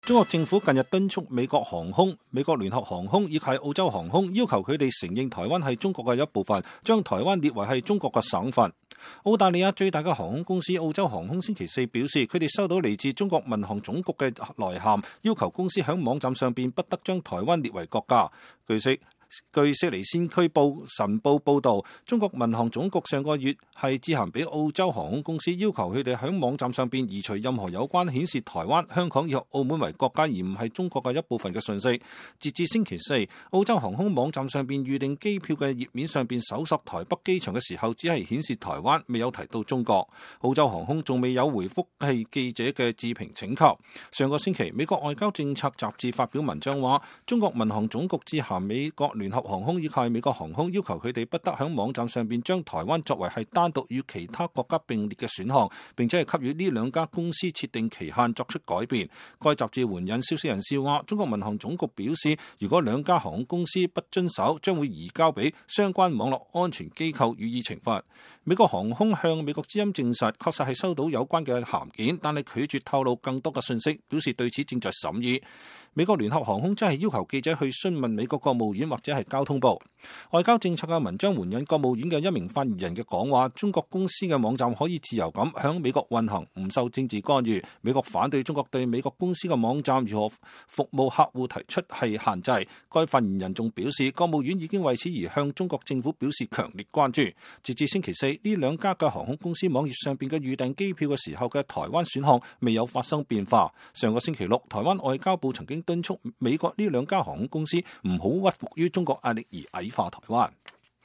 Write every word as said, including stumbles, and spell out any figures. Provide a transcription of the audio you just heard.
中國政府近日敦促美國航空、美國聯合航空以及澳洲航空，要求佢哋承認台灣係中國嘅一部分，將台灣列為係中國嘅省份。澳大利亞最大嘅航空公司澳洲航空星期四表示，佢哋收到嚟自中國民航總局嘅來函，要求公司喺網站上邊不得將台灣列為國家。據悉，據悉尼先驅報晨報報導，中國民航總局上個月係致函俾澳洲航空公司，要求佢哋喺網站上邊移除任何有關顯示台灣、香港以及澳門為國家而唔係中國嘅一部分嘅信息。截至星期四，澳洲航空網站上邊預訂機票嘅頁面上邊搜索台北機場嘅時候，只係顯示台灣，未有提到中國。澳洲航空仲未有回覆係記者嘅置評請求。上個星期，美國外交政策雜誌發表文章話，中國民航總局致函美國聯合航空以及美國航空，要求佢哋不得喺網站上邊將台灣作為係單獨與其他國家並列嘅選項，並且係給予呢兩家公司設定期限作出改變。該雜誌援引消息人士話，中國民航總局表示，如果兩家航空公司不遵守，將會移交俾相關網絡安全機構予以懲罰。美國航空向美國之音證實，確實係收到有關嘅函件，但係拒絕透露更多嘅信息，表示對此正在審議。美國聯合航空真係要求記者去詢問美國國務院或者係交通部。外交政策嘅文章援引國務院嘅一名發言人嘅講話，中國公司嘅網站可以自由咁響美國運行，唔受政治干預。美國反對中國對美國公司嘅網站如何服務客戶提出係限制。該發言人仲表示，國務院已經為此而向中國政府表示強烈關注。截至星期四，呢兩家嘅航空公司網頁上邊嘅預訂機票嘅時候嘅台灣選項未有發生變化。上個星期六，台灣外交部曾經敦促美國呢兩家航空公司唔好屈服於中國壓力而矮化台灣。